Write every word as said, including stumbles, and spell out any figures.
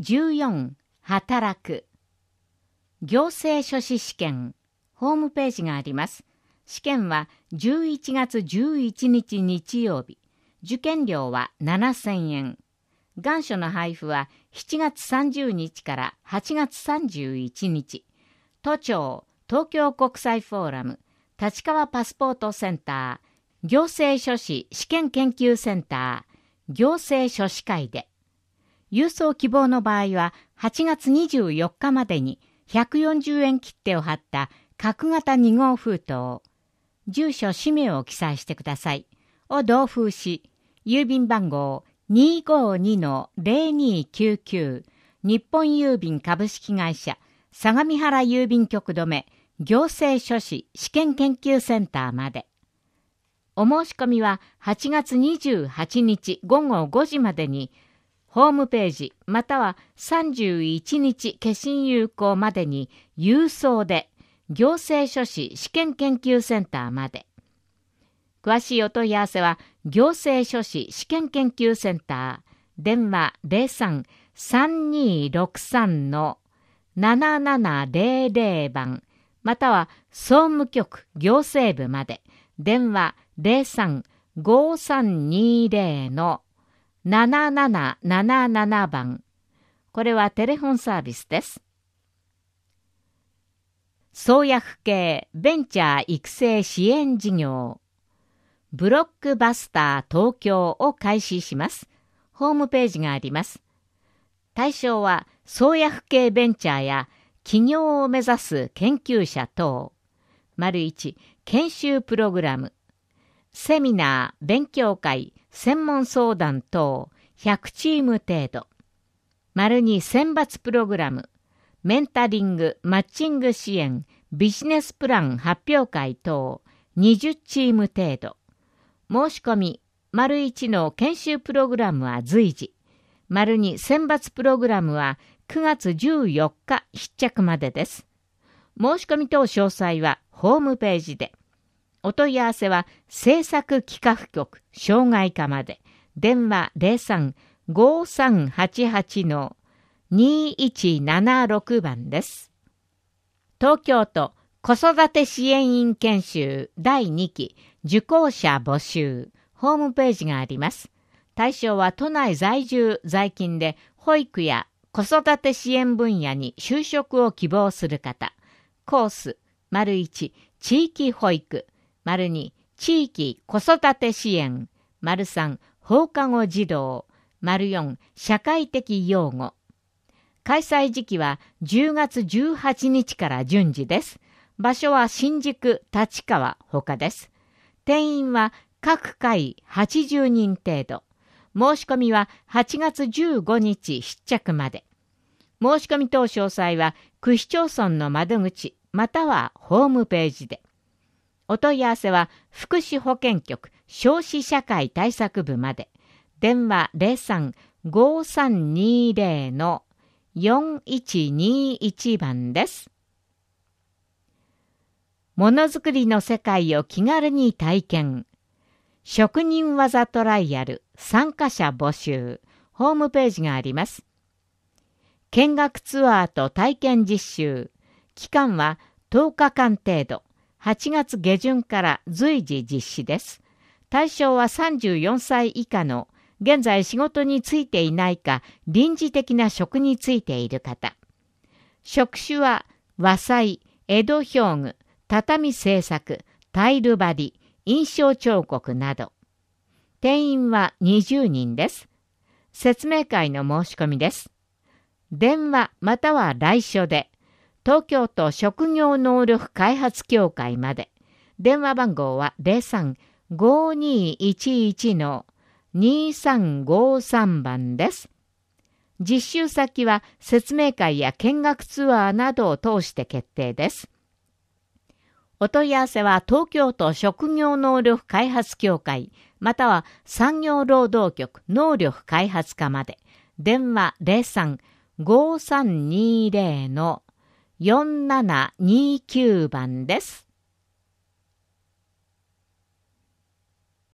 じゅうよん、働く。行政書士試験、ホームページがあります。試験はじゅういちがつじゅういちにち日曜日。受験料はななせんえん。願書の配布はしちがつさんじゅうにちからはちがつさんじゅういちにち。都庁、東京国際フォーラム、立川パスポートセンター、行政書士試験研究センター、行政書士会で。郵送希望の場合ははちがつにじゅうよっかまでにひゃくよんじゅうえん切手を貼った角型にごう封筒、住所氏名を記載してください。を同封し、郵便番号 にーごーにのぜろにーきゅうきゅう 日本郵便株式会社相模原郵便局留行政書士試験研究センターまで。お申し込みははちがつにじゅうはちにちごごごじまでにホームページまたはさんじゅういちにち消印有効までに郵送で行政書士試験研究センターまで。詳しいお問い合わせは行政書士試験研究センター電話 ゼロさん さんにーろくさん のななななぜろぜろ 番または総務局行政部まで電話 ゼロさん ごーさんにーぜろ のなななななななな 番。これはテレフォンサービスです。創薬系ベンチャー育成支援事業ブロックバスター東京を開始します。ホームページがあります。対象は創薬系ベンチャーや起業を目指す研究者等。丸いち、研修プログラム。セミナー、勉強会、専門相談等ひゃくチーム程度。丸に、選抜プログラム。メンタリング、マッチング支援、ビジネスプラン発表会等にじゅうチーム程度。申し込み、丸いちの研修プログラムは随時。丸に、選抜プログラムはくがつじゅうよっか必着までです。申し込み等詳細はホームページで。お問い合わせは制作企画局障害課まで。電話 ゼロさん ごーさんはちはち のにーいちななろく 番です。東京都子育て支援員研修だいにき受講者募集ホームページがあります。対象は都内在住在勤で保育や子育て支援分野に就職を希望する方。コース、丸いち、地域保育、丸に、地域子育て支援、丸さん、放課後児童、丸よん、社会的養護。開催時期はじゅうがつじゅうはちにちから順次です。場所は新宿、立川、他です。定員は各回はちじゅうにん程度。申し込みははちがつじゅうごにち必着まで。申し込み等詳細は区市町村の窓口またはホームページで。お問い合わせは福祉保健局少子社会対策部まで。電話 ゼロさん ごーさんにーぜろ のよんいちにいち 番です。ものづくりの世界を気軽に体験。職人技トライアル参加者募集ホームページがあります。見学ツアーと体験実習期間はとおかかん程度はちがつげじゅんから随時実施です。対象はさんじゅうよんさい以下の現在仕事に就いていないか臨時的な職に就いている方。職種は和裁、江戸表具、畳製作、タイル張り、印象彫刻など。定員はにじゅうにんです。説明会の申し込みです。電話または来所で、東京都職業能力開発協会まで。電話番号は ゼロさん ごーにーいちいち のにーさんごーさん 番です。実習先は説明会や見学ツアーなどを通して決定です。お問い合わせは東京都職業能力開発協会または産業労働局能力開発課まで。電話 ゼロさん ごーさんにーぜろ のよんななにきゅう 番です。